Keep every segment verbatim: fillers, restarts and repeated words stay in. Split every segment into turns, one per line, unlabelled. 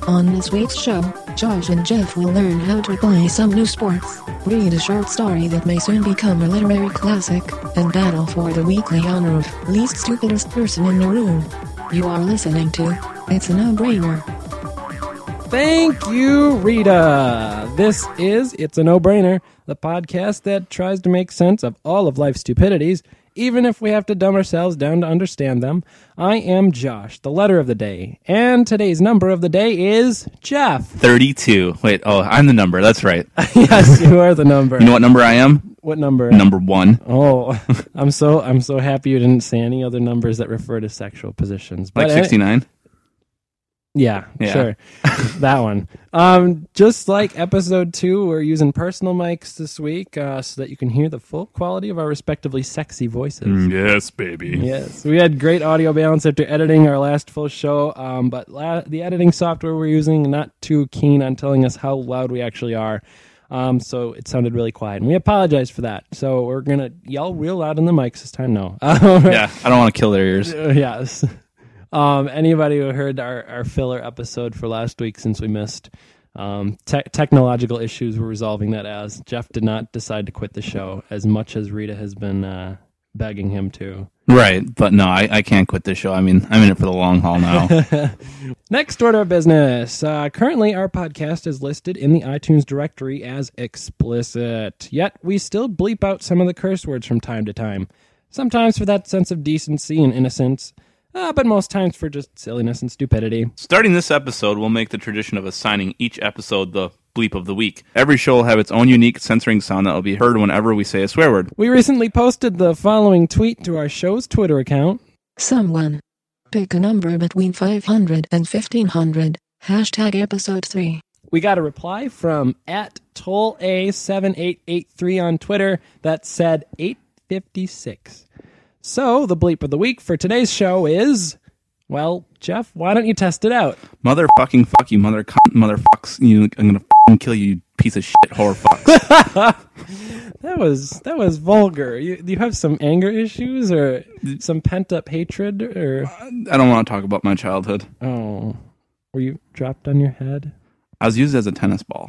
On this week's show, Josh and Jeff will learn how to play some new sports, read a short story that may soon become a literary classic, and battle for the weekly honor of least stupidest person in the room. You are listening to It's a No-Brainer.
Thank you, Rita. This is It's a No-Brainer, the podcast that tries to make sense of all of life's stupidities, even if we have to dumb ourselves down to understand them. I am Josh, the letter of the day, and today's number of the day is Jeff.
thirty-two. Wait, oh, I'm the number. That's right.
Yes, you are the number.
You know what number I am?
What number?
Number one.
Oh, I'm so I'm so happy you didn't say any other numbers that refer to sexual positions.
Like sixty-nine?
Yeah,
yeah,
sure. That one. Um, just like episode two, we're using personal mics this week uh, so that you can hear the full quality of our respectively sexy voices.
Mm, yes, baby.
Yes. We had great audio balance after editing our last full show, um, but la- the editing software we're using, not too keen on telling us how loud we actually are. Um, so it sounded really quiet, and we apologize for that. So we're going to yell real loud in the mics this time. No.
Yeah, I don't want to kill their ears.
Uh, yes. Um, anybody who heard our, our filler episode for last week, since we missed, um, te- technological issues, we're resolving that as Jeff did not decide to quit the show as much as Rita has been uh, begging him to.
Right, but no, I, I can't quit this show. I mean, I'm in it for the long haul now.
Next order of business. Uh, currently, our podcast is listed in the iTunes directory as explicit, yet we still bleep out some of the curse words from time to time, sometimes for that sense of decency and innocence. Uh, but most times for just silliness and stupidity.
Starting this episode, we'll make the tradition of assigning each episode the bleep of the week. Every show will have its own unique censoring sound that will be heard whenever we say a swear word.
We recently posted the following tweet to our show's Twitter account.
Someone pick a number between five hundred and fifteen hundred. Hashtag episode three.
We got a reply from at toll a seven eight eight three on Twitter that said eight fifty-six. So, the bleep of the week for today's show is, well, Jeff, why don't you test it out?
Motherfucking fuck you, mother cunt, motherfucks. You, I'm gonna fucking kill you, you piece of shit, whore fucks.
That was that was vulgar. You, do you have some anger issues or some pent-up hatred? Or
I don't want to talk about my childhood.
Oh, were you dropped on your head?
I was used as a tennis ball.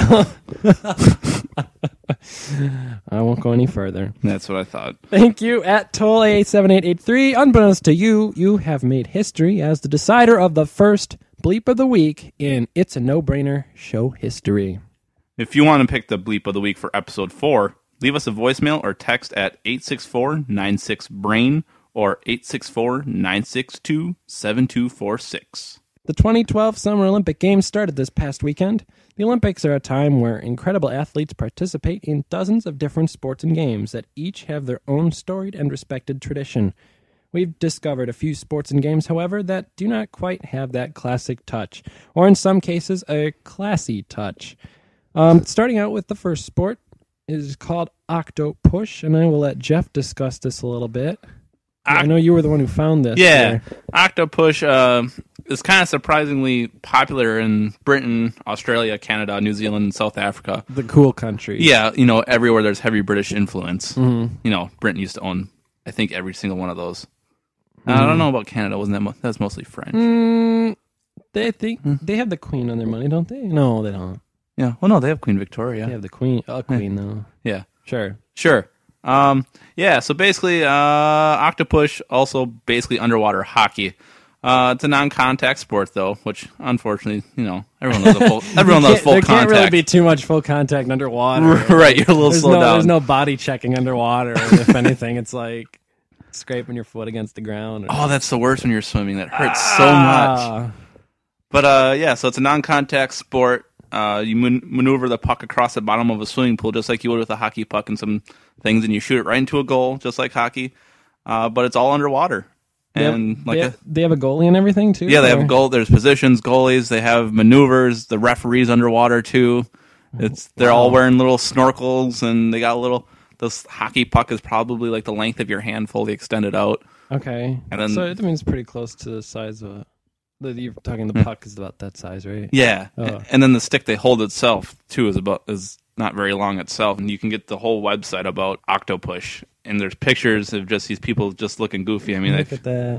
I won't go any further.
That's what I thought.
Thank you, at toll a seven eight eight three. Unbeknownst to you, you have made history as the decider of the first bleep of the week in It's a No-Brainer show history.
If you want to pick the bleep of the week for episode four, leave us a voicemail or text at eight six four nine six brain or eight six four nine six two seven two four six.
The twenty twelve Summer Olympic Games started this past weekend. The Olympics are a time where incredible athletes participate in dozens of different sports and games that each have their own storied and respected tradition. We've discovered a few sports and games, however, that do not quite have that classic touch, or in some cases, a classy touch. Um, starting out with the first sport is called Octopush, and I will let Jeff discuss this a little bit. Oct- I know you were the one who found this.
Yeah,
there.
Octopush uh, is kind of surprisingly popular in Britain, Australia, Canada, New Zealand, and South Africa.
The cool countries.
Yeah, you know, everywhere there's heavy British influence.
Mm-hmm.
You know, Britain used to own, I think, every single one of those. Mm-hmm. I don't know about Canada. Wasn't that mo- that's mostly French?
Mm, they think mm. they have the Queen on their money, don't they? No, they don't.
Yeah. Well, no, they have Queen Victoria.
They have the Queen. A Queen, though.
Yeah.
Sure.
Sure. Um, yeah, so basically, uh, Octopush, also basically underwater hockey. Uh, it's a non-contact sport, though, which, unfortunately, you know, everyone loves a full, everyone loves full
there
contact.
There can't really be too much full contact underwater.
Right, you're a little
there's
slow
no,
down.
There's no body checking underwater. If anything, it's like scraping your foot against the ground. Or...
Oh, that's the worst when you're swimming. That hurts
ah.
so much. But, uh, yeah, so it's a non-contact sport. Uh, you man- maneuver the puck across the bottom of a swimming pool just like you would with a hockey puck and some things, and you shoot it right into a goal, just like hockey. Uh, but it's all underwater. And
they
like
have,
a,
they, they have a goalie and everything too.
Yeah, they
or?
have a goal. There's positions, goalies. They have maneuvers. The referees underwater too. It's they're wow. all wearing little snorkels, and they got a little. This hockey puck is probably like the length of your hand, fully extended out.
Okay,
and then,
so it means pretty close to the size of a. You're talking the puck is about that size, right?
Yeah,
oh.
and then the stick they hold itself too is about is not very long itself, and you can get the whole website about Octopush, and there's pictures of just these people just looking goofy. I mean,
look at that.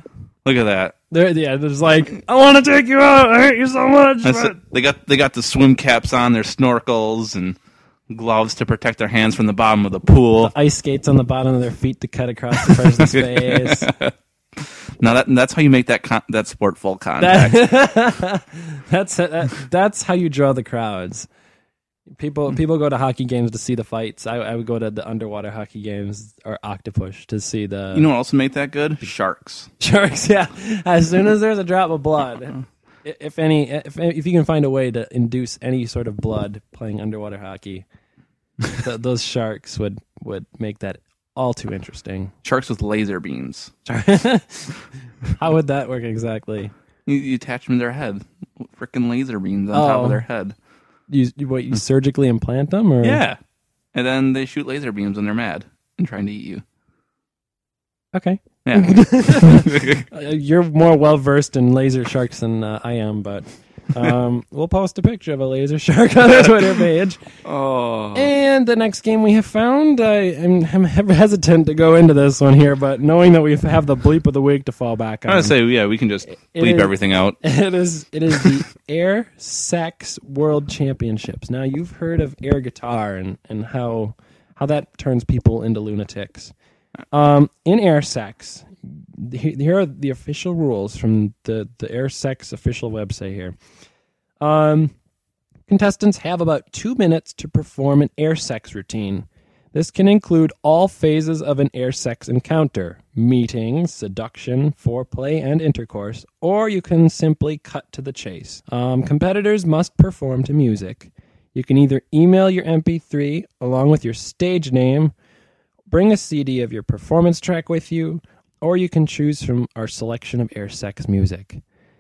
Look at that.
They're, yeah, there's like, I want to take you out. I hate you so much.
That's
but-
it. They got they got the swim caps on, their snorkels, and gloves to protect their hands from the bottom of the pool.
The ice skates on the bottom of their feet to cut across the person's face.
Now that that's how you make that con- that sport full contact.
That, that's that, that's how you draw the crowds. People people go to hockey games to see the fights. I, I would go to the underwater hockey games or Octopus to see the
You know what also make that good? Sharks.
sharks. Yeah, as soon as there's a drop of blood, i- if any, if if you can find a way to induce any sort of blood playing underwater hockey, th- those sharks would would make that all too interesting.
Sharks with laser beams.
How would that work exactly?
You, you attach them to their head. Freaking laser beams on
Oh.
top of their head.
You, you what? You surgically implant them, or
Yeah. And then they shoot laser beams when they're mad and trying to eat you.
Okay.
Yeah.
Uh, You're more well versed in laser sharks than uh, I am, but um, we'll post a picture of a laser shark on our Twitter page.
oh.
And the next game we have found, I am I'm hesitant to go into this one here, but knowing that we have the bleep of the week to fall back on,
I would say, yeah, we can just
It
bleep
is-
everything out.
it is it is the Air Sax World Championships. Now you've heard of air guitar and, and how how that turns people into lunatics. Um, in air sax, he- here are the official rules from the, the air sax official website here. Um, contestants have about two minutes to perform an air sex routine. This can include all phases of an air sex encounter: meeting, seduction, foreplay, and intercourse, or you can simply cut to the chase. Um, competitors must perform to music. You can either email your M P three along with your stage name, bring a C D of your performance track with you, or you can choose from our selection of air sex music.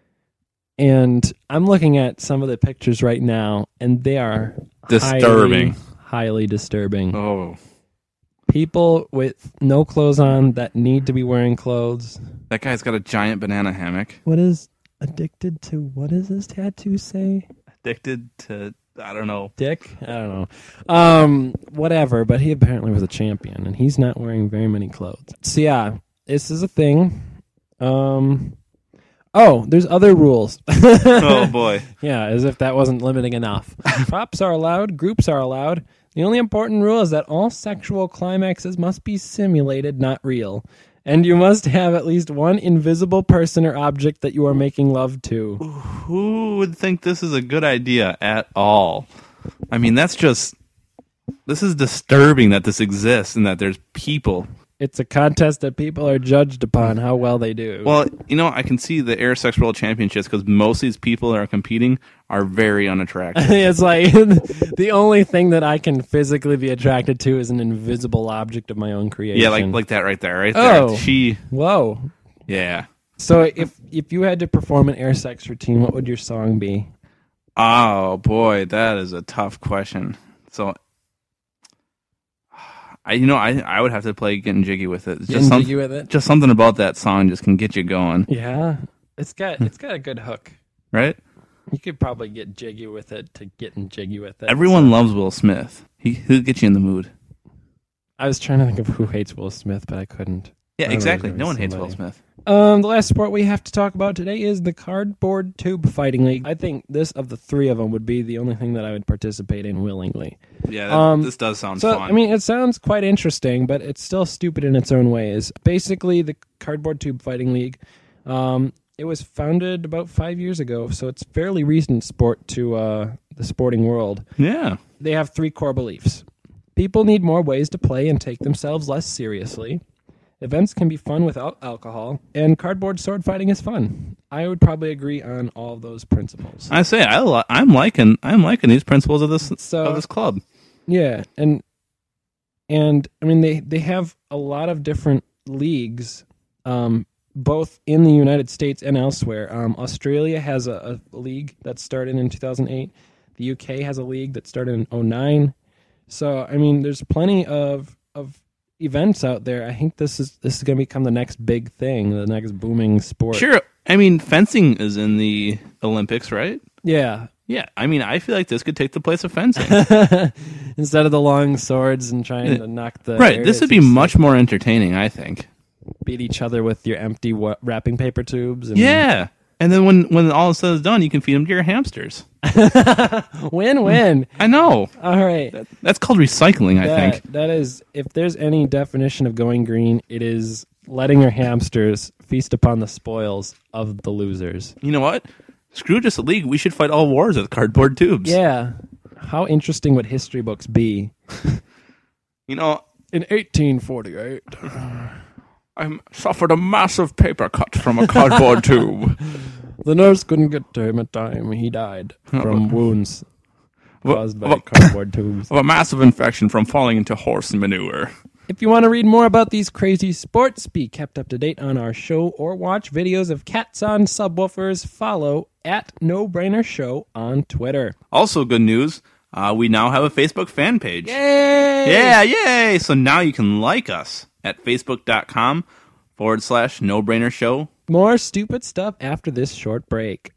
And I'm looking at some of the pictures right now, and they are
Disturbing.
highly, highly disturbing.
Oh.
People with no clothes on that need to be wearing clothes.
That guy's got a giant banana hammock.
What is addicted to? What does this tattoo say?
Addicted to, I don't know.
Dick? I don't know. Um, whatever. But he apparently was a champion, and he's not wearing very many clothes. So yeah, this is a thing. Um, oh, there's other rules.
Oh, boy.
Yeah, as if that wasn't limiting enough. Props are allowed. Groups are allowed. The only important rule is that all sexual climaxes must be simulated, not real. And you must have at least one invisible person or object that you are making love to.
Who would think this is a good idea at all? I mean, that's just... This is disturbing that this exists and that there's people.
It's a contest that people are judged upon how well they do.
Well, you know, I can see the Air Sex World Championships because most of these people that are competing are very unattractive.
It's like the only thing that I can physically be attracted to is an invisible object of my own creation.
Yeah, like like that right there, right there.
Oh.
She,
Whoa.
yeah.
So if if you had to perform an air sex routine, what would your song be?
Oh, boy, that is a tough question. So, I you know, I, I would have to play Getting Jiggy with It. It's
Getting
just some-
jiggy with it?
Just something about that song just can get you going,
Yeah. It's got it's got a good hook.
right?
You could probably get jiggy with it to getting jiggy with it.
Everyone loves Will Smith. He He'll get you in the mood.
I was trying to think of who hates Will Smith, but I couldn't.
Yeah,
I don't
exactly.
know,
No one hates Will
somebody.
Smith.
Um, the last sport we have to talk about today is the Cardboard Tube Fighting League. I think this, of the three of them, would be the only thing that I would participate in willingly.
Yeah, that,
Um,
this does sound
So,
fun.
I mean, it sounds quite interesting, but it's still stupid in its own ways. Basically, the Cardboard Tube Fighting League, um, it was founded about five years ago, so it's fairly recent sport to uh, the sporting world.
yeah.
They have three core beliefs. People need more ways to play and take themselves less seriously. Events can be fun without alcohol, and cardboard sword fighting is fun. I would probably agree on all of those principles.
I say I li- I'm liking I'm liking these principles of this
So-
of this club.
Yeah, and and I mean they they have a lot of different leagues, um, both in the United States and elsewhere. Um, Australia has a, a league that started in two thousand eight. The U K has a league that started in oh nine. So I mean, there's plenty of of events out there. I think this is this is going to become the next big thing, the next booming sport.
Sure. I mean, fencing is in the Olympics, right?
Yeah.
Yeah. I mean, I feel like this could take the place of fencing.
Instead of the long swords and trying to knock the
Right.
air
This
to
would be
pieces.
much more entertaining, I think.
beat each other with your empty wa- wrapping paper tubes. And
Yeah. And then when, when all is said is done, you can feed them to your hamsters.
Win-win.
I know.
All right.
That, that's called recycling, I
That-
think.
That is, if there's any definition of going green, it is letting your hamsters feast upon the spoils of the losers.
You know what? Screw just a league. We should fight all wars with cardboard tubes.
Yeah. How interesting would history books be?
You know,
In eighteen forty-eight.
I suffered a massive paper cut from a cardboard tube.
The nurse couldn't get to him in time. He died from wounds
Wha-
caused by
wha-
cardboard tubes.
Of a massive infection from falling into horse manure.
If you want to read more about these crazy sports, be kept up to date on our show, or watch videos of cats on subwoofers, follow at No Brainer Show on Twitter.
Also, good news. Uh, we now have a Facebook fan page.
Yay!
Yeah, yay! So now you can like us at facebook.com forward slash no brainer show.
More stupid stuff after this short break.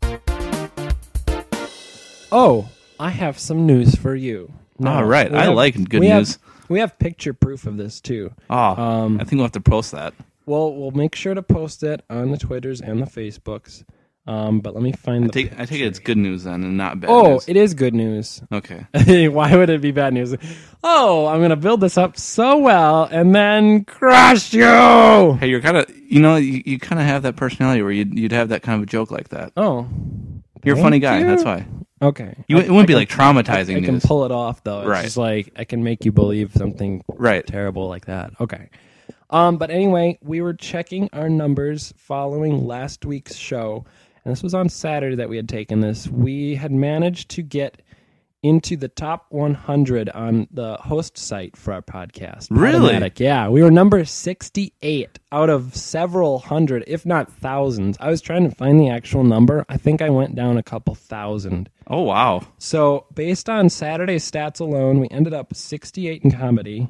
Oh, I have some news for you.
All right.
we
I
have-
like good
we
news.
Have, we have picture proof of this, too.
Oh,
Um,
I think we'll have to post that.
Well, we'll make sure to post it on the Twitters and the Facebooks. Um, but let me find
I
the
take, I take it it's good news then and not bad
Oh,
news.
it is good news.
Okay.
Why would it be bad news? Oh, I'm going to build this up so well and then crush you.
Hey, you're kind of, you know, you, you kind of have that personality where you'd, you'd have that kind of a joke like that.
Oh.
You're a
Thank
funny guy.
you.
That's why.
Okay.
You,
I-
it wouldn't
I
be
can-
like traumatizing
I can
news.
pull it off, though. It's
Right.
just like I can make you believe something
Right.
terrible like that. Okay. Um, but anyway, we were checking our numbers following last week's show, and this was on Saturday that we had taken this. We had managed to get into the top one hundred on the host site for our podcast.
Really?
Podomatic. Yeah, we were number sixty-eight out of several hundred, if not thousands. I was trying to find the actual number. I think I went down a couple thousand.
Oh, wow.
So based on Saturday's stats alone, we ended up sixty-eight in comedy.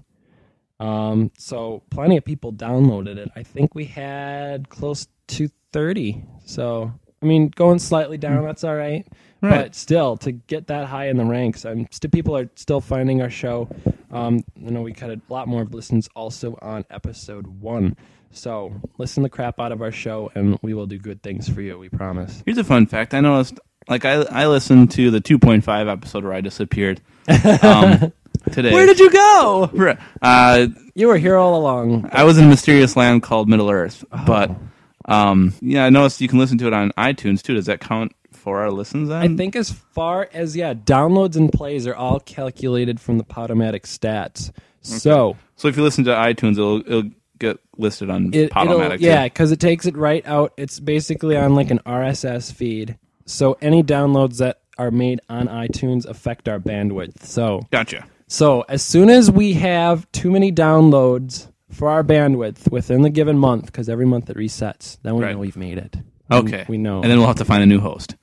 Um, so plenty of people downloaded it. I think we had close to thirty. So, I mean, going slightly down, that's all right.
Right.
But still, to get that high in the ranks, and st- people are still finding our show. Um, you know, we got a lot more listens also on episode one. So listen the crap out of our show, and we will do good things for you. We promise.
Here's a fun fact. I noticed, like, I I listened to the two point five episode where I disappeared um, today.
Where did you go?
you? Uh,
You were here all along.
I was in a mysterious land called Middle Earth. But, um, yeah, I noticed you can listen to it on iTunes, too. Does that count for our listens then?
I think as far as, yeah, downloads and plays are all calculated from the Podomatic stats. So
So if you listen to iTunes, it'll, it'll get listed on
it, it'll,
Podomatic.
yeah,
too.
because it takes it right out. It's basically on like an R S S feed. So any downloads that are made on iTunes affect our bandwidth. So
Gotcha.
so as soon as we have too many downloads for our bandwidth within the given month, because every month it resets, then we
Right.
know we've made it. We-
Okay.
we know.
And then we'll have to find a new host.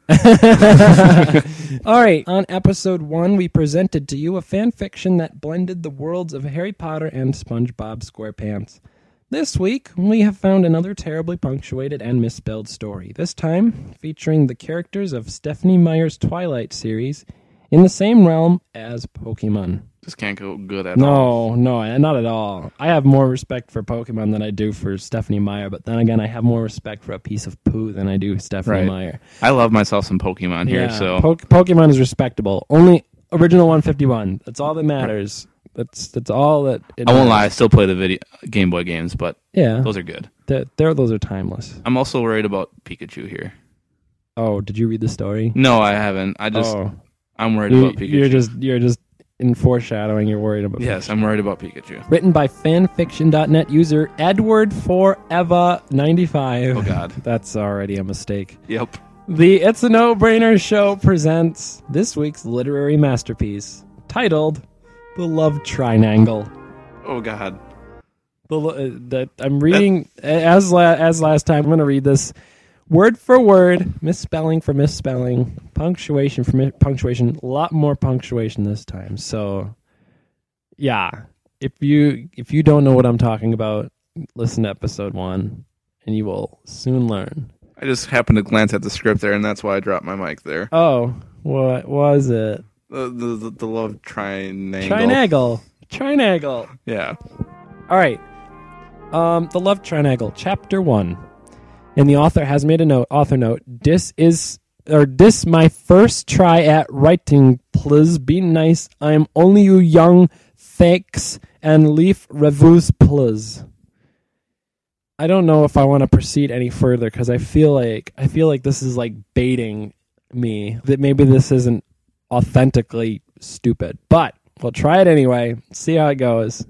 All right, on episode one, we presented to you a fan fiction that blended the worlds of Harry Potter and SpongeBob SquarePants. This week, we have found another terribly punctuated and misspelled story, this time featuring the characters of Stephanie Meyer's Twilight series in the same realm as Pokemon.
Just can't go good at all.
No, no, not at all. I have more respect for Pokemon than I do for Stephanie Meyer, but then again, I have more respect for a piece of poo than I do Stephanie
Right.
Meyer.
I love myself some Pokemon here,
Yeah,
so
Po- Pokemon is respectable. Only original one fifty-one. That's all that matters. That's that's all that. It
I won't lie. I
matters.
still play the video Game Boy games, but
Yeah,
those are good.
they're, they're those are timeless.
I'm also worried about Pikachu here.
Oh, did you read the story?
No, I haven't. I just
oh,
I'm worried
you,
about Pikachu.
you're just you're just in foreshadowing. You're worried about.
yes, I'm worried about Pikachu.
Written by fanfiction dot net user Edward Forever ninety-five.
Oh God.
That's already a mistake.
Yep.
The It's a No-Brainer Show presents this week's literary masterpiece, titled "The Love Triangle."
Oh God.
The, lo- uh, that I'm reading as la- as last time. I'm going to read this word for word, misspelling for misspelling, punctuation for mi- punctuation. A lot more punctuation this time. So, yeah, if you if you don't know what I'm talking about, listen to episode one, and you will soon learn.
I just happened to glance at the script there, and that's why I dropped my mic there.
Oh, what was it?
The the, the, the love triangle.
Trinagle. Trinagle.
Yeah.
All right. Um, the Love Triangle, Chapter one. And the author has made a note, author note, this is, or this my first try at writing, please be nice, I'm only you young, thanks, and leave reviews, please. I don't know if I want to proceed any further, because I feel like, I feel like this is like baiting me, that maybe this isn't authentically stupid, but we'll try it anyway, see how it goes.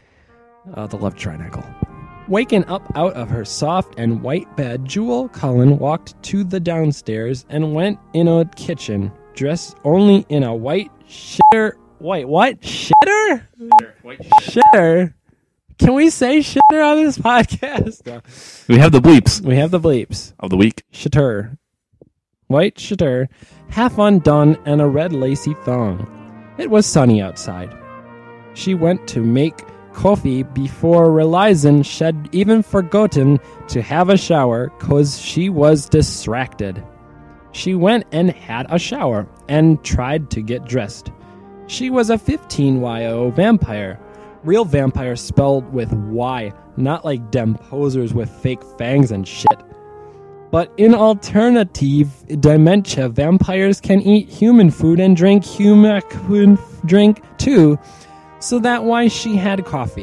Uh, the Love Triangle. Waking up out of her soft and white bed, Jewel Cullen walked to the downstairs and went in a kitchen, dressed only in a white shitter. Wait, what? Shitter?
Shitter. White shit.
Shitter? Can we say shitter on this podcast? No.
We have the bleeps
We have the bleeps.
of the week.
Shitter. White shitter, half undone, and a red lacy thong. It was sunny outside. She went to make coffee before realizing she'd even forgotten to have a shower cause she was distracted. She went and had a shower and tried to get dressed. She was a fifteen Y O vampire. Real vampire spelled with Y, not like dem posers with fake fangs and shit. But in alternative dementia, vampires can eat human food and drink human drink too. So that why she had coffee.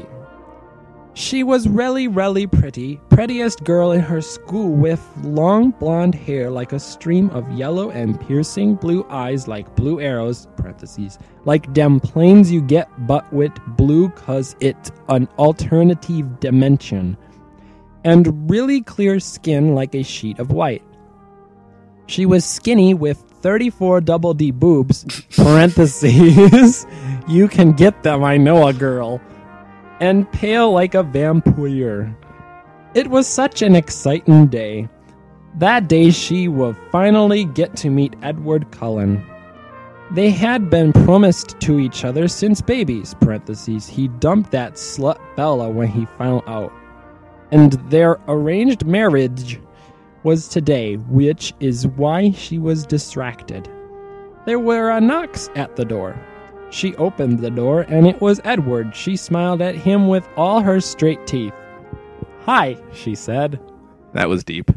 She was really, really pretty, prettiest girl in her school with long blonde hair like a stream of yellow and piercing blue eyes like blue arrows, parentheses, like dem planes you get but with blue cause it's an alternative dimension, and really clear skin like a sheet of white. She was skinny with thirty-four double D boobs, parentheses, you can get them, I know a girl, and pale like a vampire. It was such an exciting day. That day she would finally get to meet Edward Cullen. They had been promised to each other since babies, parentheses, he dumped that slut Bella when he found out. And their arranged marriage was today, which is why she was distracted. There were a knocks at the door. She opened the door, and it was Edward. She smiled at him with all her straight teeth. "Hi," she said.
That was deep.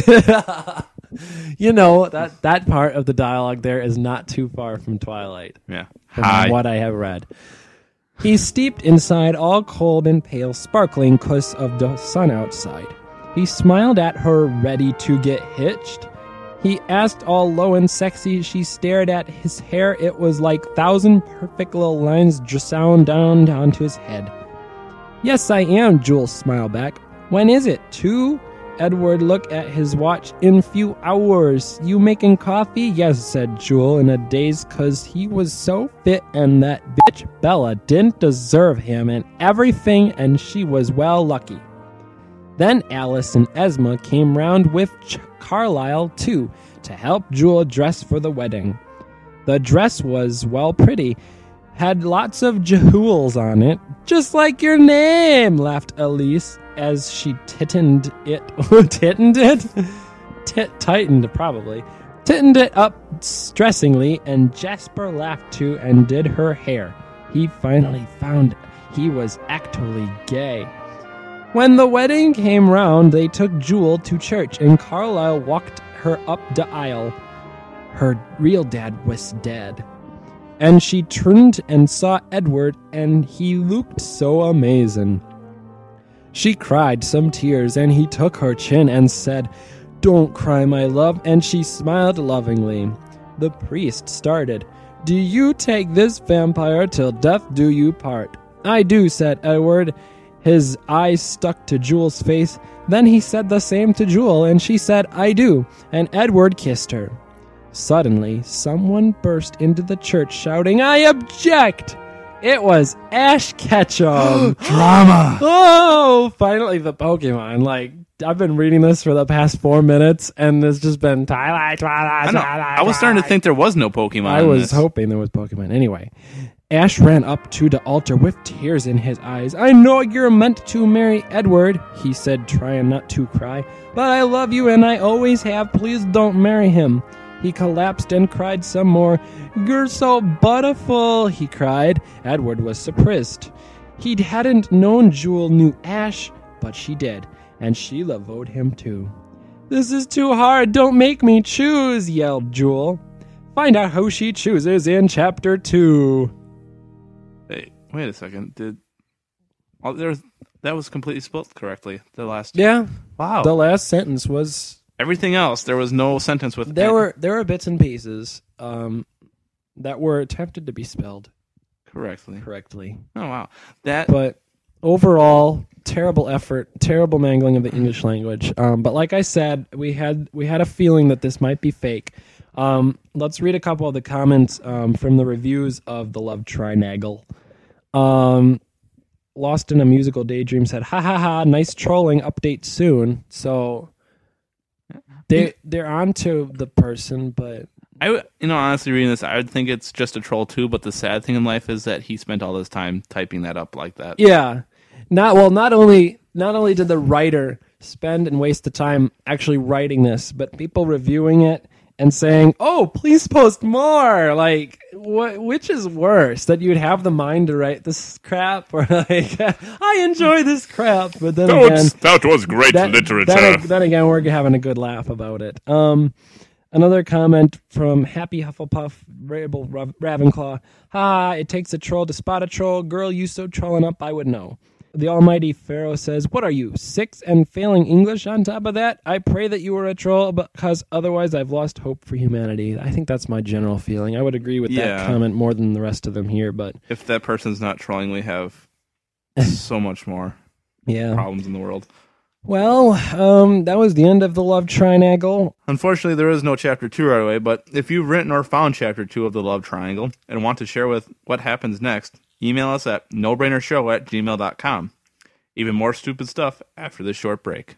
You know, that, that part of the dialogue there is not too far from Twilight.
Yeah.
From
Hi.
what I have read. He steeped inside, all cold and pale, sparkling 'cause of the sun outside. He smiled at her, ready to get hitched. He asked all low and sexy. She stared at his hair. It was like thousand perfect little lines sound down onto his head. "Yes, I am," Jewel smiled back. "When is it? Two?" Edward looked at his watch. "In few hours. You making coffee?" "Yes," said Jewel in a daze, 'cause he was so fit and that bitch Bella didn't deserve him and everything, and she was well lucky. Then Alice and Esma came round with Ch- Carlisle, too, to help Jewel dress for the wedding. The dress was, well, pretty, had lots of jewels on it. "Just like your name," laughed Elise as she tightened it. Tightened it? Tit- tightened, probably. Tightened it up stressingly, and Jasper laughed too and did her hair. He finally found he was actually gay. When the wedding came round, they took Jewel to church, and Carlisle walked her up the aisle. Her real dad was dead. And she turned and saw Edward, and he looked so amazing. She cried some tears, and he took her chin and said, "Don't cry, my love," and she smiled lovingly. The priest started. "Do you take this vampire till death do you part?" "I do," said Edward. His eyes stuck to Jewel's face. Then he said the same to Jewel, and she said, "I do," and Edward kissed her. Suddenly, someone burst into the church shouting, "I object!" It was Ash Ketchum.
Drama!
Oh, finally the Pokemon. Like, I've been reading this for the past four minutes, and it's just been Twilight, Twilight,
I know.
Twilight.
I was starting to think there was no Pokemon.
I
in
was
this.
hoping there was Pokemon. Anyway, Ash ran up to the altar with tears in his eyes. "I know you're meant to marry Edward," he said, trying not to cry. "But I love you and I always have. Please don't marry him." He collapsed and cried some more. "You're so beautiful," he cried. Edward was surprised. He hadn't known Jewel knew Ash, but she did, and Sheila voted him too. "This is too hard, don't make me choose," yelled Jewel. Find out who she chooses in Chapter two.
Hey, wait a second. Did oh, there was, that was completely spelled correctly, the last...
Yeah.
Wow.
The last sentence was...
Everything else, there was no sentence with...
There
any.
were there were bits and pieces um, that were attempted to be spelled
Correctly.
correctly.
Oh, wow. That...
But overall, terrible effort, terrible mangling of the English language. Um, but like I said, we had we had a feeling that this might be fake. Um, let's read a couple of the comments um, from the reviews of The Love Triangle. Um, Lost in a Musical Daydream said, "Ha ha ha! Nice trolling. Update soon." So they they're on to the person, but
I would, you know, honestly, reading this, I would think it's just a troll too. But the sad thing in life is that he spent all his time typing that up like that.
yeah, not well. Not only not only did the writer spend and waste the time actually writing this, but people reviewing it and saying, "Oh, please post more." Like, what? Which is worse, that you'd have the mind to write this crap, or like, I enjoy this crap, but then again,
that was great
that-
literature.
Then, then again, we're having a good laugh about it. Um, another comment from Happy Hufflepuff, Rabel Rav- Ravenclaw. "Ha! It takes a troll to spot a troll. Girl, you so trolling up, I would know." The Almighty Pharaoh says, "What are you, six and failing English on top of that? I pray that you were a troll, because otherwise I've lost hope for humanity." I think that's my general feeling. I would agree with
Yeah.
that comment more than the rest of them here, but
If that person's not trolling, we have so much more
yeah.
problems in the world.
Well, um, that was the end of The Love Triangle.
Unfortunately, there is no Chapter two right away, but if you've written or found Chapter two of The Love Triangle and want to share with what happens next, email us at nobrainershow at gmail dot com. Even more stupid stuff after this short break.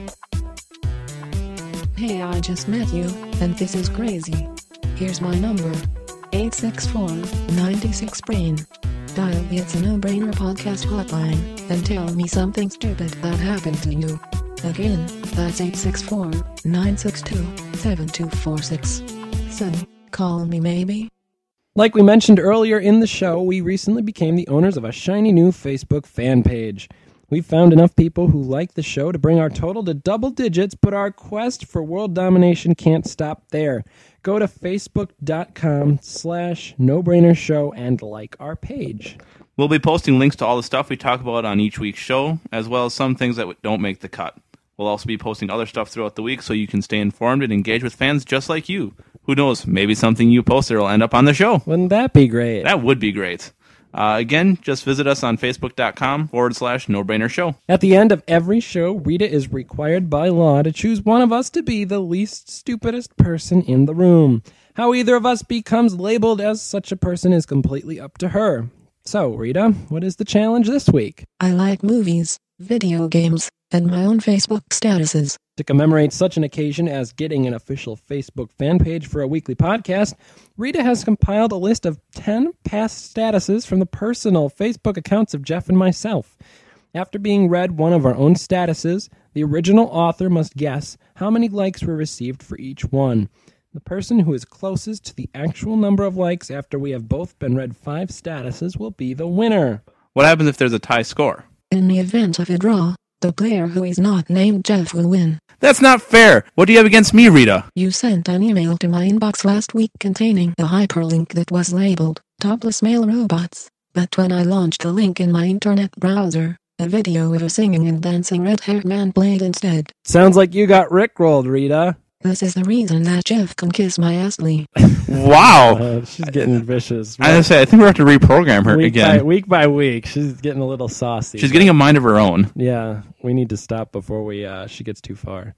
Hey, I just met you, and this is crazy. Here's my number. eight six four, nine six, brain. Dial the It's a No-Brainer podcast hotline, and tell me something stupid that happened to you. Again, that's eight six four, nine six two, seven two four six. So, call me maybe?
Like we mentioned earlier in the show, we recently became the owners of a shiny new Facebook fan page. We've found enough people who like the show to bring our total to double digits, but our quest for world domination can't stop there. Go to facebook.com slash no-brainer show and like our page.
We'll be posting links to all the stuff we talk about on each week's show, as well as some things that don't make the cut. We'll also be posting other stuff throughout the week so you can stay informed and engage with fans just like you. Who knows, maybe something you posted will end up on the show.
Wouldn't that be great?
That would be great. Uh, again, just visit us on facebook.com forward slash no-brainer show.
At the end of every show, Rita is required by law to choose one of us to be the least stupidest person in the room. How either of us becomes labeled as such a person is completely up to her. So, Rita, what is the challenge this week?
I like movies, video games, and my own Facebook statuses.
To commemorate such an occasion as getting an official Facebook fan page for a weekly podcast, Rita has compiled a list of ten past statuses from the personal Facebook accounts of Jeff and myself. After being read one of our own statuses, the original author must guess how many likes were received for each one. The person who is closest to the actual number of likes after we have both been read five statuses will be the winner.
What happens if there's a tie score?
In the event of a draw, the player who is not named Jeff will win.
That's not fair. What do you have against me, Rita?
You sent an email to my inbox last week containing a hyperlink that was labeled Topless Male Robots, but when I launched the link in my internet browser, a video of a singing and dancing red-haired man played instead.
Sounds like you got rickrolled, Rita.
This is the reason that Jeff can kiss my Astley.
Wow.
Uh, she's getting vicious.
I was say, I think we have to reprogram her
week
again.
By, week by week, she's getting a little saucy.
She's getting a mind of her own.
Yeah, we need to stop before we uh, she gets too far.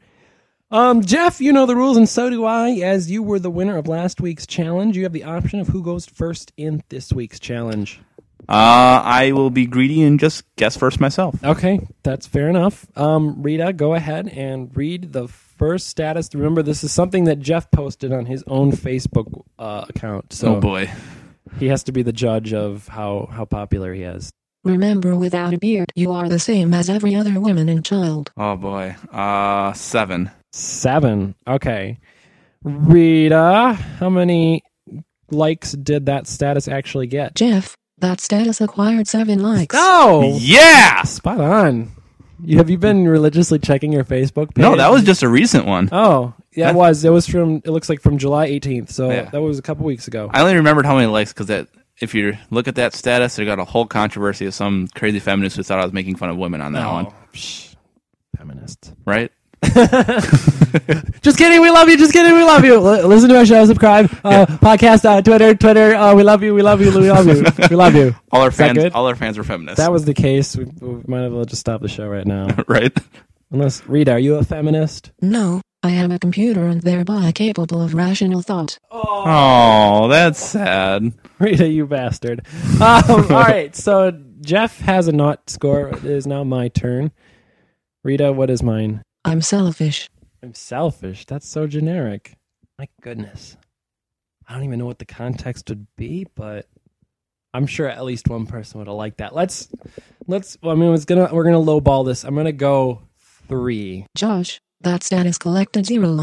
Um, Jeff, you know the rules, and so do I. As you were the winner of last week's challenge, you have the option of who goes first in this week's challenge.
Uh, I will be greedy and just guess first myself.
Okay, that's fair enough. Um, Rita, go ahead and read the first status. Remember, this is something that Jeff posted on his own Facebook uh, account. So
Oh, boy.
he has to be the judge of how, how popular he is.
Remember, without a beard, you are the same as every other woman and child.
Oh, boy. Uh, seven.
Seven. Okay. Rita, how many likes did that status actually get?
Jeff, that status acquired seven likes.
Oh!
Yeah!
Spot on. You, have you been religiously checking your Facebook page?
No, that was just a recent one.
Oh, yeah,
That-
it was. It was from, it looks like from July eighteenth, so
Yeah.
that was a couple weeks ago.
I only remembered how many likes because that if you look at that status, they got a whole controversy of some crazy feminist who thought I was making fun of women on that
Oh,
one.
psh, feminists.
Right?
Just kidding, we love you. Just kidding, we love you. L- listen to our show, subscribe, uh, podcast, uh, Twitter, Twitter. Uh, we love you, we love you, we love you, we love you.
All our
Is that
fans,
good?
all our fans were feminists.
If that was the case, we, we might as well just stop the show right now.
right?
Unless, Rita, are you a feminist?
No, I am a computer and thereby capable of rational thought.
Oh, that's sad.
Rita, you bastard. Um, all right, so Jeff has a not score. It is now my turn. Rita, what is mine?
I'm selfish.
I'm selfish. That's so generic. My goodness. I don't even know what the context would be, but I'm sure at least one person would have liked that. Let's, let's. Well, I mean, it's gonna. We're gonna lowball this. I'm gonna go three.
Josh, that status collected zero likes.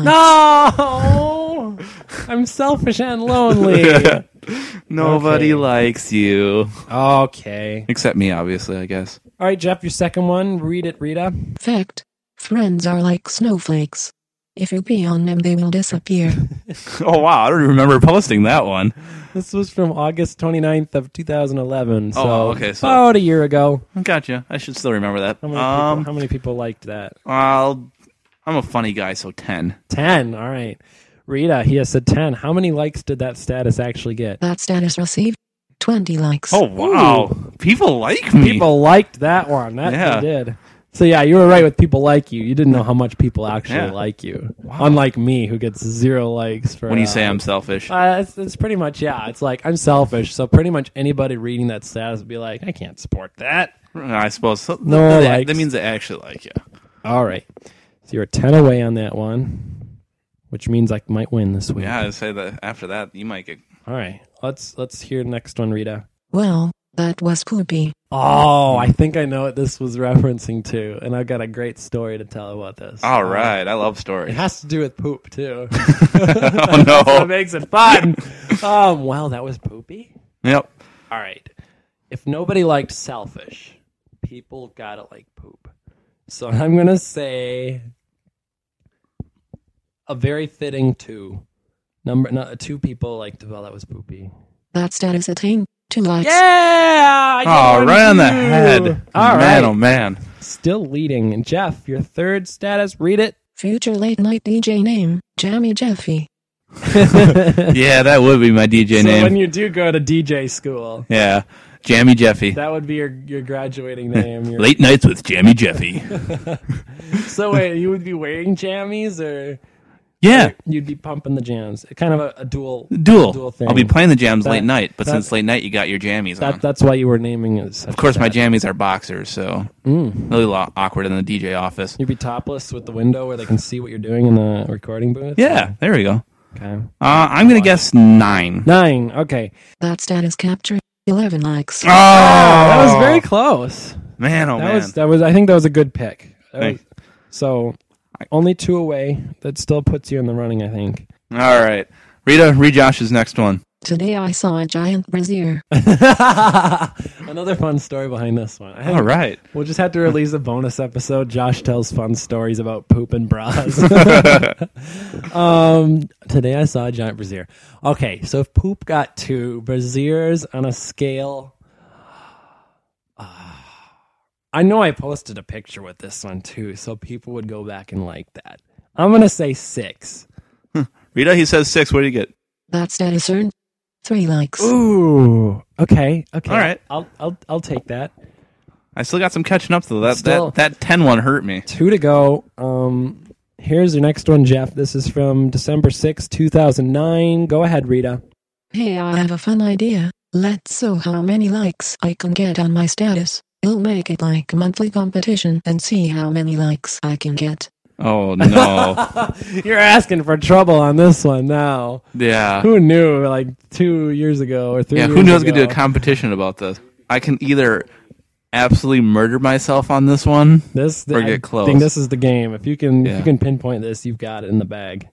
No, I'm selfish and lonely.
Nobody
Okay.
likes you.
Okay.
Except me, obviously, I guess.
All right, Jeff, your second one. Read it, Rita.
Fact. Friends are like snowflakes. If you pee on them, they will disappear.
Oh, wow. I don't remember posting that one.
This was from August twenty-ninth of two thousand eleven. So
Oh, okay, so-
about a year ago.
Gotcha. I should still remember that.
How many,
Um,
people, how many people liked that?
I'll, I'm a funny guy, so ten.
ten. All right. Rita, he has said ten. How many likes did that status actually get?
That status received twenty likes.
Oh, wow. People like me.
People liked that one. That
Yeah.
they did. So yeah, you were right with people like you. You didn't know how much people actually
Yeah.
like you. Unlike me, who gets zero likes for
when you
uh,
say I'm selfish.
Uh, it's, it's pretty much, yeah. It's like, I'm selfish. So pretty much anybody reading that status would be like, I can't support that.
I suppose. So,
No
that,
likes.
that means they actually like you.
All right. So you're ten away on that one, which means I might win this week.
Yeah, I'd say that after that, you might get.
All right. Let's let's hear the next one, Rita.
Well, that was poopy.
Oh, I think I know what this was referencing to, and I've got a great story to tell about this.
All
Uh,
right. I love
It
stories.
has to do with poop, too.
Oh, no.
That makes it fun. um, well, that was poopy.
Yep.
All right. If nobody liked selfish, people gotta like poop. So I'm gonna say a very fitting two. Number no, two people liked. Well, that was poopy.
That status attained two likes.
Yeah. I get
Oh,
one
right on the
too.
head.
All
man,
right.
oh, man.
Still leading. And Jeff, your third status. Read it.
Future late night D J name, Jammy Jeffy.
Yeah, that would be my D J
So
name.
when you do go to D J school,
Yeah. Jammy Jeffy.
that would be your your graduating name. Your,
Late nights with Jammy Jeffy.
So wait, you would be wearing jammies, or
Yeah.
you'd be pumping the jams? Kind of a, a dual
Dual.
dual thing.
I'll be playing the jams
That-
late night, but
that-
since late night, you got your jammies
That
on.
that's why you were naming it. Such
Of course, my
that.
jammies are boxers, so
Mm.
really lo- awkward in the D J office.
You'd be topless with the window where they can see what you're doing in the recording booth.
Yeah, there we go.
Okay.
Uh, I'm gonna guess nine.
Nine. Okay.
That status captured eleven likes.
Oh,
That was very close.
man. Oh
That
man.
was that was. I think that was a good pick. That
Thanks.
was- so only two away. That still puts you in the running, I think.
All right, Rita, read Josh's next one.
Today I saw a giant brazier.
Another fun story behind this one. I think
All right.
We'll just have to release a bonus episode. Josh tells fun stories about poop and bras. um, today I saw a giant brazier. Okay, so if poop got two, braziers on a scale. Uh, I know I posted a picture with this one too, so people would go back and like that. I'm gonna say six.
Rita, he says six. What do you get?
That status earned three likes.
Ooh. Okay. Okay.
All right.
I'll I'll I'll take that.
I still got some catching up though. That
Still-
that that ten one hurt me.
Two to go. Um, here's your next one, Jeff. This is from December sixth, two thousand nine. Go ahead, Rita.
Hey, I have a fun idea. Let's see how many likes I can get on my status. We'll make it like a monthly competition and see how many likes I can get.
Oh no.
You're asking for trouble on this one now.
Yeah.
Who knew like two years ago or three
Yeah.
years
Who knows?
ago?
Gonna do a competition about this. I can either absolutely murder myself on this one.
This,
or
I
get close.
think this is the game. If you can, if
Yeah.
you can pinpoint this, you've got it in the bag.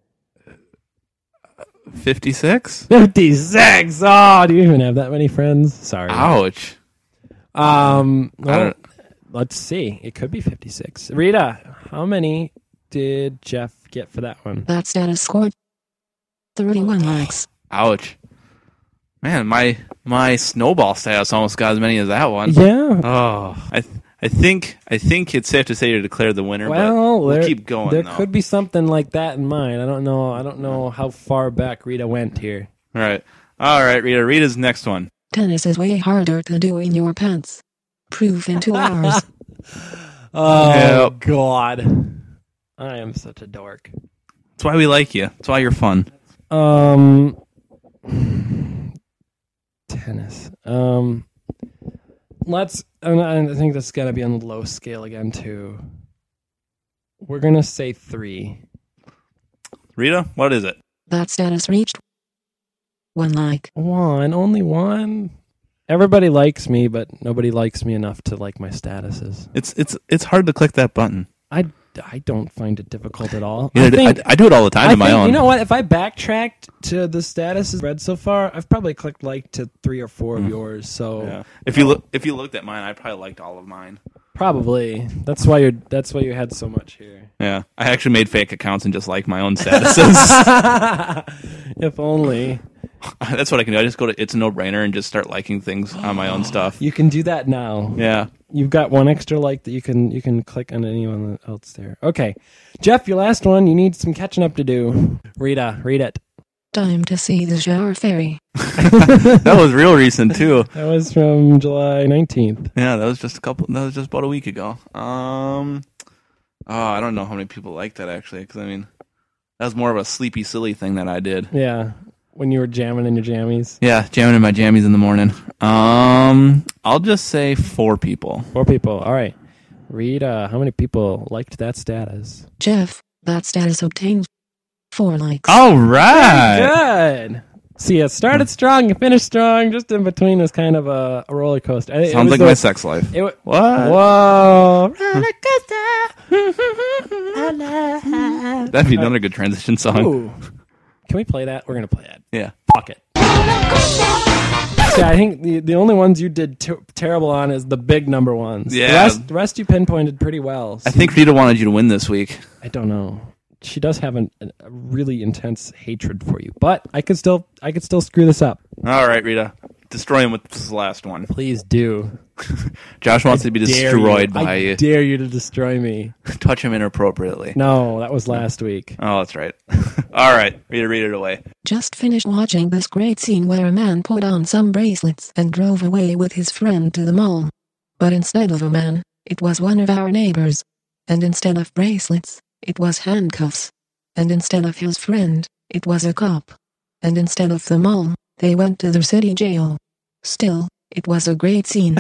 fifty-six.
fifty-six. Oh, do you even have that many friends? Sorry.
Ouch.
Um,
I
well,
don't.
let's see. It could be fifty-six. Rita, how many did Jeff get for that one?
That status scored thirty-one likes.
Ouch. Man, my my snowball status almost got as many as that one.
Yeah.
Oh, I th- I think I think it's safe to say to declare the winner.
Well,
but we'll
there,
keep going.
There
though.
could be something like that in mine. I don't know. I don't know how far back Rita went here.
All right, all right, Rita. Rita's next one.
Tennis is way harder to do in your pants. Proof in two hours.
Oh
Yep.
God, I am such a dork.
That's why we like you. That's why you're fun.
Um, tennis. Um, let's. And I think that's got to be on the low scale again too. We're gonna say three.
Rita, what is it?
That status reached one like.
One, only one. Everybody likes me, but nobody likes me enough to like my statuses.
It's it's it's hard to click that button.
I, I don't find it difficult at all.
Yeah,
I,
I,
think,
I, I do it all the time
I
to my
think-
own.
You know what? If I backtracked to the statuses read so far, I've probably clicked like to three or four of yours. So
Yeah. If you look if you looked at mine, I probably liked all of mine.
probably that's why you're. That's why you had so much here.
Yeah, I actually made fake accounts and just like my own statuses.
If only
That's what I can do. I just go to It's a No Brainer and just start liking things on my own stuff.
you can do that now.
Yeah.
You've got one extra like that you can you can click on anyone else there. Okay, Jeff, your last one. You need some catching up to do. Rita, read it.
Time to see the shower fairy.
That was real recent too.
That was from July nineteenth.
Yeah, that was just a couple. That was just about a week ago. Um, oh, I don't know how many people like that actually, because I mean, that was more of a sleepy, silly thing that I did.
Yeah, when you were jamming in your jammies.
Yeah, jamming in my jammies in the morning. Um, I'll just say four people.
Four people. All right. Rita, how many people liked that status?
Jeff, that status obtained four likes.
All right.
Good. See, it started strong, you finished strong. Just in between was kind of a, a roller coaster. It
Sounds
was
like
the-
my sex life.
It, wa-
What?
Whoa. Roller coaster.
That'd be another good transition song.
Ooh. Can we play that? We're going to play it.
Yeah.
Fuck it. Yeah, I think the, the only ones you did ter- terrible on is the big number ones.
Yeah.
The rest, the rest you pinpointed pretty well.
I think Rita wanted you to win this week.
I don't know. She does have an, a really intense hatred for you, but I could still I could still screw this up.
All right, Rita. Destroy him with this last one.
Please do.
Josh wants to be
Dare
destroyed
you.
by
I
you.
dare you to destroy me.
Touch him inappropriately.
No, that was last week.
Oh, that's right. All right, Rita, read it away.
Just finished watching this great scene where a man put on some bracelets and drove away with his friend to the mall. But instead of a man, it was one of our neighbors. And instead of bracelets, it was handcuffs. And instead of his friend, it was a cop. And instead of the mall, they went to the city jail. Still, it was a great scene.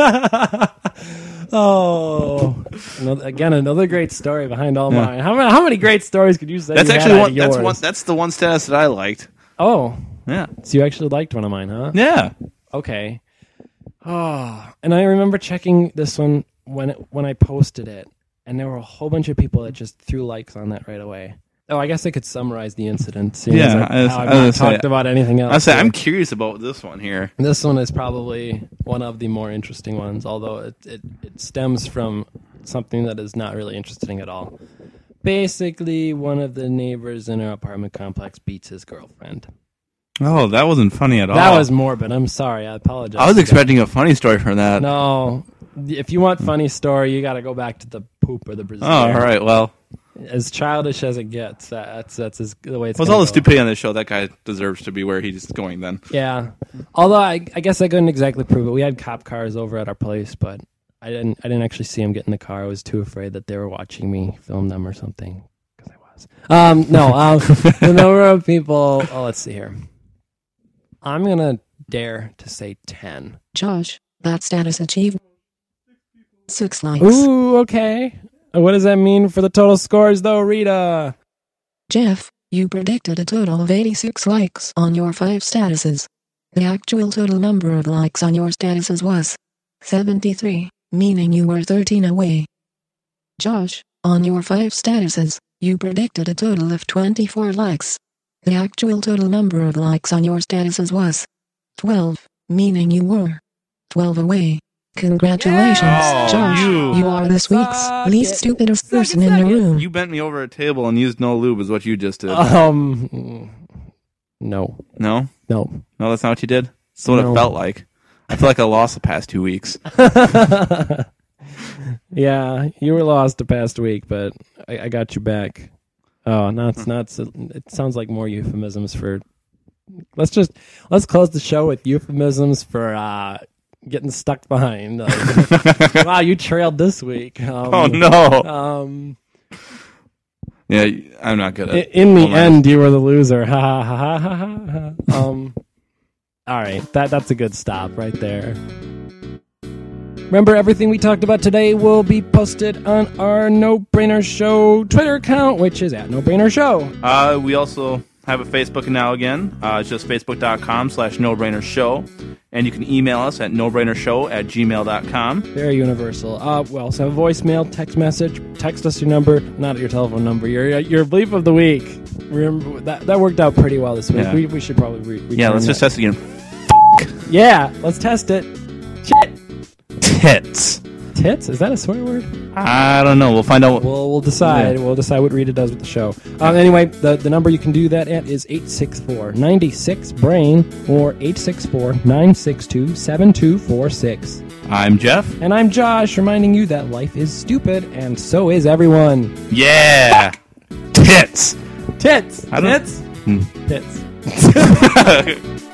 Oh, another, again, another great story behind all
Yeah.
mine. How many, how many great stories could you say?
That's
you had
actually
out
one.
of
That's
yours?
one. That's the one status that I liked.
Oh,
Yeah.
so you actually liked one of mine, huh?
Yeah.
Okay. Oh, and I remember checking this one when it, when I posted it, and there were a whole bunch of people that just threw likes on that right away. Oh, I guess I could summarize the incident. Seeing
Yeah,
as I,
I was-
how I've
I was
not
gonna say-
talked about anything else.
I say
here.
I'm curious about this one here.
This one is probably one of the more interesting ones, although it, it, it stems from something that is not really interesting at all. Basically, one of the neighbors in our apartment complex beats his girlfriend.
Oh, that wasn't funny at all.
That was morbid. I'm sorry. I apologize.
I was
for that.
expecting a funny story from that.
No. If you want funny story, you got to go back to the poop or the brazier.
Oh, all right. Well,
As childish as it gets, that's that's as, the way it's.
with
gonna
all the
go.
stupidity on this show, that guy deserves to be where he's going. Then.
Yeah. Although I, I guess I couldn't exactly prove it. We had cop cars over at our place, but I didn't. I didn't actually see him get in the car. I was too afraid that they were watching me film them or something. Because I was. Um. No. Um. The number of people. Oh, let's see here. I'm gonna dare to say ten.
Josh, that status achieved six likes.
Ooh. Okay. What does that mean for the total scores, though, Rita?
Jeff, you predicted a total of eighty-six likes on your five statuses. The actual total number of likes on your statuses was seventy-three, meaning you were thirteen away. Josh, on your five statuses, you predicted a total of twenty-four likes. The actual total number of likes on your statuses was twelve, meaning you were twelve away. Congratulations,
Yeah.
Josh.
Oh,
You are this week's
Suck
least
it.
stupidest
Suck it,
person in
suck
the
it.
room.
You bent me over a table and used no lube is what you just did.
Um, no,
no?
no.
No, that's not what you did? That's what
No.
it felt like. I feel like I lost the past two weeks.
Yeah, you were lost the past week, but I, I got you back. Oh, no, it's not. So, it sounds like more euphemisms for. Let's just let's close the show with euphemisms for uh, getting stuck behind. Like, wow, you trailed this week. Um,
Oh, no.
Um,
Yeah, I'm not good at
i- in the
all that.
end, you were the loser. Ha ha ha ha ha. ha. Um, all right, that that's a good stop right there. Remember, everything we talked about today will be posted on our No Brainer Show Twitter account, which is at No Brainer Show.
Uh, we also have a Facebook now again. Uh, it's just facebook.com slash no-brainer-show. And you can email us at no-brainer-show at gmail dot com.
Very universal. Uh, we also have a voicemail, text message. Text us your number, not your telephone number. Your your bleep of the week. Remember that that worked out pretty well this week.
Yeah.
We we should probably re- return
Yeah, let's just
that.
test it again.
Yeah, let's test it. Shit.
Tits.
Tits? Is that a swear word?
I don't know. We'll find out.
We'll we'll decide.
Yeah.
We'll decide what Rita does with the show. Um, anyway, the, the number you can do that at is eight six four, nine six, brain or eight six four, nine six two, seven two four six.
I'm Jeff.
And I'm Josh, reminding you that life is stupid, and so is everyone.
Yeah. Tits.
Tits.
I don't-
Tits.
Hmm.
Tits.